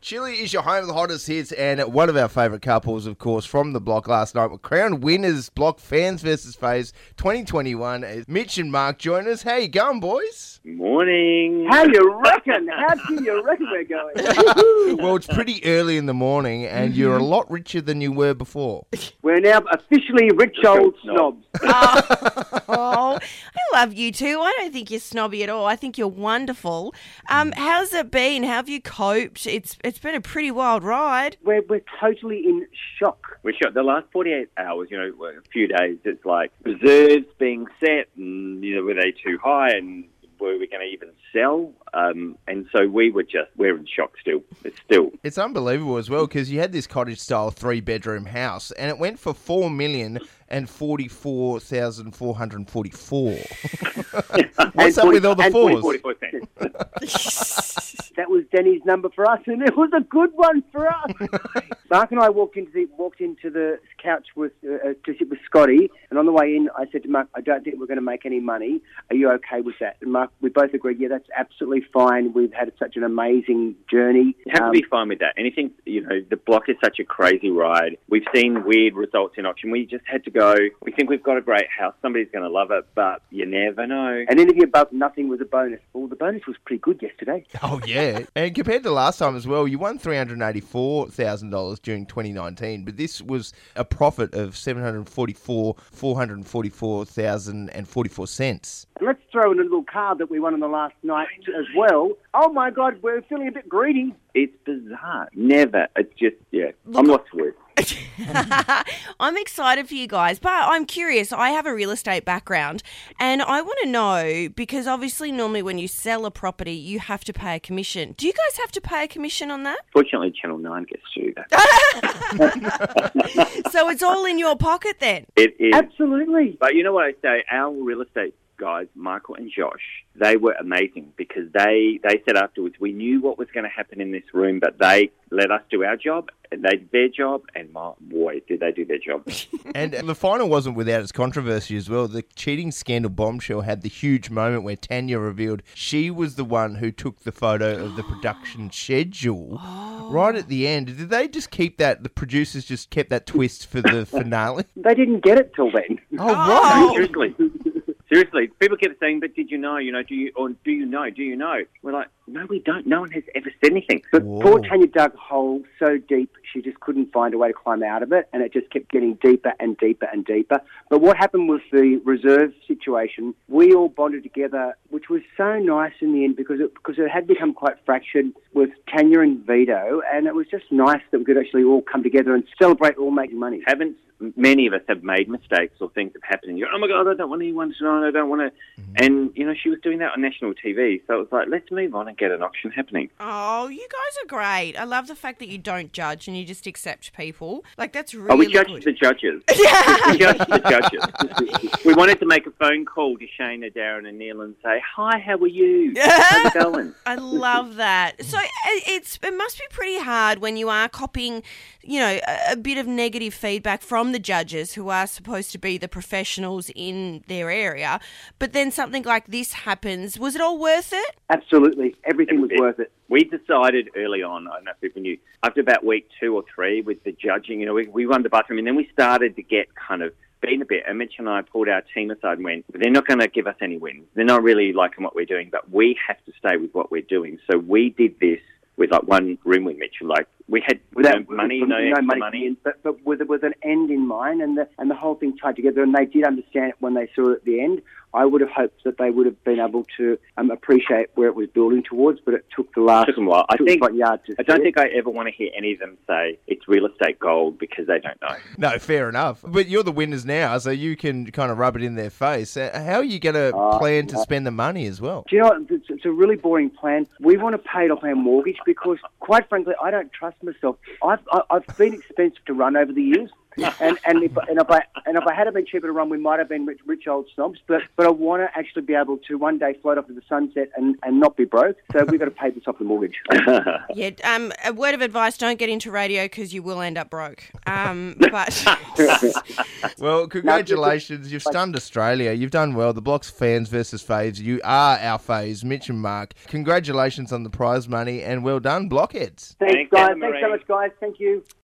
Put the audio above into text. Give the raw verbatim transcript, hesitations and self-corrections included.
Chile is your home of the hottest hits, and one of our favourite couples, of course, from the block last night were crowned winners, Block Fans versus Faves twenty twenty-one. Mitch and Mark join us. How you going, boys? Morning. How you reckon? How do you reckon we're going? Well, it's pretty early in the morning, and mm-hmm. you're a lot richer than you were before. We're now officially rich old snobs. Oh, oh, I love you too. I don't think you're snobby at all. I think you're wonderful. Um, how's it been? How have you coped? It's it's been a pretty wild ride. We're we're totally in shock. We're shocked. The last forty-eight hours, you know, a few days, it's like reserves being set, and you know, were they too high, and were we going to even sell? Um, and so we were just, we're in shock still. It's still. It's unbelievable as well, because you had this cottage-style three-bedroom house, and it went for four million and forty-four thousand four hundred forty-four. What's up with all the fours? forty-four cents. That was Denny's number for us, and it was a good one for us. Mark and I walked into the walked into the couch with uh, to sit with Scotty, and on the way in, I said to Mark, "I don't think we're going to make any money. Are you okay with that?" And Mark, we both agreed, "Yeah, that's absolutely fine. We've had such an amazing journey." You have um, to be fine with that. Anything, you know, the block is such a crazy ride. We've seen weird results in auction. We just had to go. We think we've got a great house. Somebody's going to love it, but you never know. And anything above nothing was a bonus. Well, the bonus was pretty good yesterday. Oh yeah. And compared to last time as well, you won three hundred eighty-four thousand dollars during twenty nineteen, but this was a profit of seven hundred forty-four thousand four hundred forty-four dollars and forty-four cents. Let's throw in a little card that we won on the last night as well. Oh my God, we're feeling a bit greedy. It's bizarre. Never. It's just, yeah, Look, I'm lost for words. I'm excited for you guys, but I'm curious. I have a real estate background, and I want to know, because obviously normally when you sell a property, you have to pay a commission. Do you guys have to pay a commission on that? Fortunately, Channel nine gets to that. So it's all in your pocket then? It is. Absolutely. But you know what I say? Our real estate guys, Michael and Josh, they were amazing, because they, they said afterwards, we knew what was going to happen in this room, but they let us do our job, and they did their job, and my boy, did they do their job. And the final wasn't without its controversy as well. The cheating scandal bombshell had the huge moment where Tanya revealed she was the one who took the photo of the production schedule oh. right at the end. Did they just keep that, the producers just kept that twist for the finale? They didn't get it till then. Oh, right. No, seriously. Seriously, people kept saying, but did you know, you know, do you, or do you know, do you know? We're like, no, we don't. No one has ever said anything. But Whoa. Poor Tanya dug a hole so deep, she just couldn't find a way to climb out of it, and it just kept getting deeper and deeper and deeper. But what happened was the reserve situation, we all bonded together, which was so nice in the end, because it, because it had become quite fractured with Tanya and Vito, and it was just nice that we could actually all come together and celebrate all making money. Haven't many of us have made mistakes or things have happened, and you're, oh my God, I don't want anyone to know, I don't want to. Mm-hmm. And, you know, she was doing that on national T V, so it was like, let's move on and get an auction happening. Oh, you guys are great. I love the fact that you don't judge and you just accept people. Like, that's really good. Oh, we judge good. the judges. We judge the judges. We wanted to make a phone call to Shayna, Darren and Neil and say, hi, how are you? How's it going? I love that. So it's it must be pretty hard when you are copying, you know, a, a bit of negative feedback from the judges who are supposed to be the professionals in their area, but then something like this happens. Was it all worth it? Absolutely. Everything was worth it. We decided early on, I don't know if people knew, after about week two or three with the judging, you know, we, we run the bathroom, and then we started to get kind of beaten a bit. And Mitch and I pulled our team aside and went, they're not going to give us any wins. They're not really liking what we're doing, but we have to stay with what we're doing. So we did this with like one room with Mitch, like we had Without, no money, with, no, no money, money. but, but with, with an end in mind, and the, and the whole thing tied together, and they did understand it when they saw it at the end. I would have hoped that they would have been able to um, appreciate where it was building towards, but it took the last took them a while. I think yard to I don't it. think I ever want to hear any of them say it's real estate gold, because they don't know. No, fair enough. But you're the winners now, so you can kind of rub it in their face. How are you going to uh, plan to uh, spend the money as well? Do you know what? It's, it's a really boring plan. We want to pay it off our mortgage because, quite frankly, I don't trust myself. I've, I've been expensive to run over the years. and and if, and if I and if I had been cheaper to run, we might have been rich, rich old snobs. But but I want to actually be able to one day float off to the sunset and, and not be broke. So we've got to pay this off the mortgage. Yeah. Um. A word of advice: don't get into radio because you will end up broke. Um. But well, congratulations! You've stunned Australia. You've done well. The Block's fans versus faves. You are our faves, Mitch and Mark. Congratulations on the prize money and well done, Blockheads. Thanks, Thanks, guys. Anna Thanks Marie. so much, guys. Thank you.